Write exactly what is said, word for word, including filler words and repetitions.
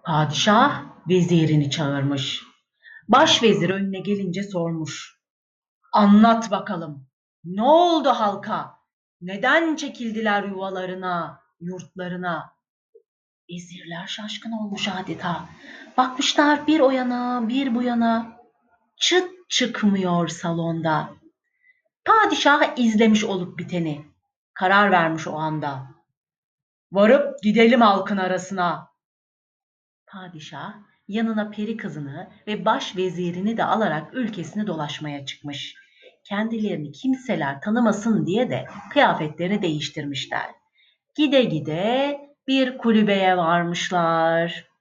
Padişah vezirini çağırmış. Başvezir önüne gelince sormuş. Anlat bakalım. Ne oldu halka? Neden çekildiler yuvalarına, yurtlarına? Vezirler şaşkın olmuş adeta. Bakmışlar bir o yana, bir bu yana. Çıt çıkmıyor salonda. Padişah izlemiş olup biteni. Karar vermiş o anda. Varıp gidelim halkın arasına. Padişah yanına peri kızını ve baş vezirini de alarak ülkesini dolaşmaya çıkmış. Kendilerini kimseler tanımasın diye de kıyafetlerini değiştirmişler. Gide gide bir kulübeye varmışlar.